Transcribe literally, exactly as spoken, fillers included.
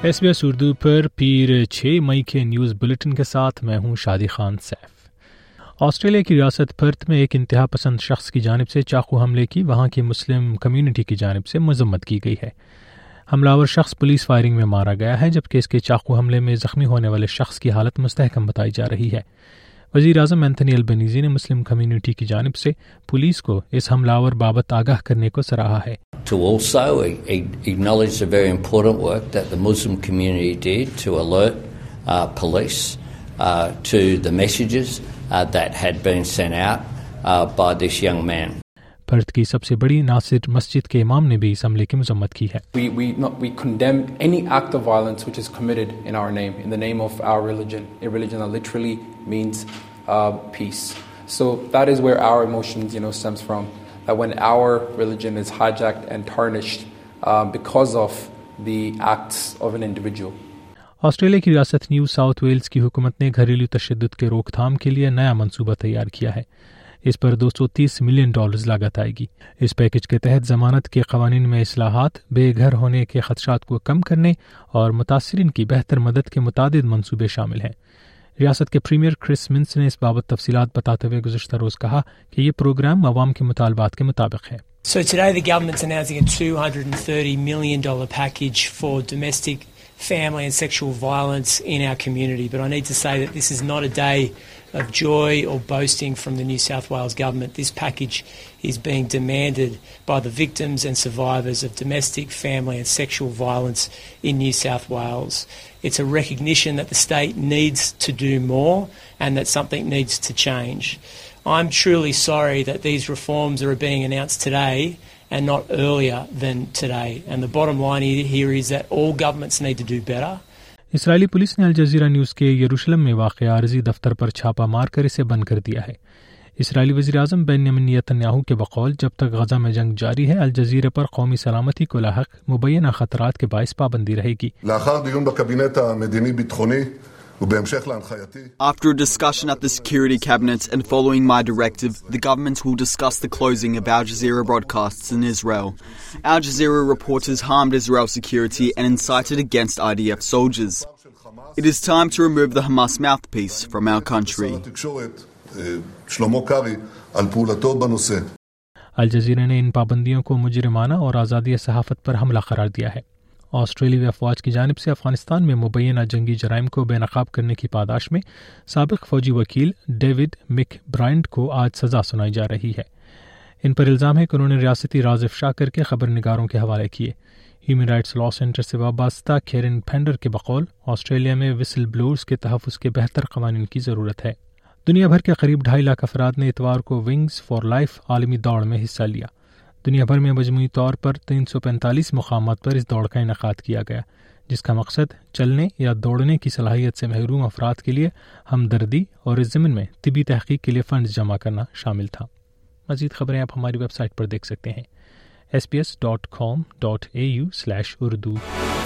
SBS Urdu पर पीर छह मई के न्यूज़ बुलेटिन के साथ मैं हूं शादी खान सैफ। ऑस्ट्रेलिया की रियासत पर्थ में एक इंतहा पसंद शख्स की जानिब से चाकू हमले की वहां की मुस्लिम कम्युनिटी की जानिब से मजम्मत की गई है। हमलावर शख्स पुलिस फायरिंग में मारा गया है, जबकि इसके चाकू हमले में जख्मी होने वाले शख्स की हालत मुस्तहकम बताई जा रही है। वज़ीर आज़म एंथनी अल्बनीज़ी ने मुस्लिम कम्युनिटी की जानिब से पुलिस को इस हमलावर बाबत आगाह करने को सराहा है। To also acknowledge the very important work that the Muslim community did to alert uh, police uh, to the messages uh, that had been sent out uh, by this young man. Perth की सबसे बड़ी नासिर मस्जिद के इमाम ने भी इस हमले की मजम्मत की है। We we not we condemn any act of violence which is committed in our name, in the name of our religion, a religion that literally means uh, peace. So that is where our emotions, you know, stems from. That when our religion is hijacked and tarnished uh, because of the acts of an individual. Australia की रियासत new south Wales की हुकूमत ने घरेलू तशद्दुद के रोकथाम के लिए नया मंसूबा तैयार किया है। इस पर दो सौ तीस मिलियन डॉलर्स लागत आएगी। इस पैकेज के तहत जमानत के कवानीन में इस्लाहात, बेघर होने के खदशात को कम करने और मुतासरीन की बेहतर मदद के मुतादिद मंसूबे शामिल हैं। रियासत के प्रीमियर क्रिस मिन्स ने इस बाबत तफसीलात बताते हुए गुज़श्ता रोज़ कहा कि ये प्रोग्राम अवाम के मुतालबात के मुताबिक है। So today the government's announcing a two hundred thirty million dollars package for domestic, family and sexual violence in our community. But I need to say that this is not a day of joy or boasting from the New South Wales government. This package is being demanded by the victims and survivors of domestic, family and sexual violence in New South Wales. It's a recognition that the state needs to do more and that something needs to change. I'm truly sorry that these reforms are being announced today and not earlier than today. And the bottom line here is that all governments need to do better. इसराइली police ने Al Jazeera news के यरूशलेम में वाक़या आरज़ी दफ्तर पर छापा मार कर इसे बंद कर दिया है। इसराइली वज़ीर आज़म बेन्यामिन नेतन्याहू के बकौल जब तक गज़ा में जंग जारी है, अल जज़ीरा पर कौमी सलामती को लाहक मुबैना खतरात के बाइस पाबंदी रहेगी। After a discussion at the Security Cabinet and following my directive, the government will discuss the closing of Al Jazeera broadcasts in Israel. Al Jazeera reporters harmed Israel security and incited against I D F soldiers. It is time to remove the Hamas mouthpiece from our country. Al Jazeera ने इन पाबंदियों को मुजरिमाना और आज़ादी सहाफ़त पर हमला करार दिया है। ऑस्ट्रेलियाई अफवाज की जानिब से अफगानिस्तान में मुबैना जंगी जराइम को बेनकाब करने की पादाश में साबिक फौजी वकील डेविड मिक ब्रायंट को आज सज़ा सुनाई जा रही है। इन पर इल्ज़ाम है कि उन्होंने रियासती राज इफ्शा करके खबर निगारों के हवाले किए। ह्यूमन राइट्स लॉ सेंटर से वाबस्ता केरिन फेंडर के बकौल ऑस्ट्रेलिया में विसल ब्लोअर्स के तहफ़्फ़ुज़ के बेहतर क़वानीन की ज़रूरत है। दुनिया भर के करीब ढाई लाख अफराद ने इतवार को विंग्स फॉर लाइफ आलमी दौड़ में हिस्सा लिया। दुनिया भर में मजमूई तौर पर तीन सौ पैंतालीस मुकामात पर इस दौड़ का इनेकाद किया गया, जिसका मकसद चलने या दौड़ने की सलाहियत से महरूम अफराद के लिए हमदर्दी और इस ज़मीन में तिबी तहकीक के लिए फ़ंड जमा करना शामिल था। मज़ीद खबरें आप हमारी वेबसाइट पर देख सकते हैं S B S dot com dot A U slash Urdu.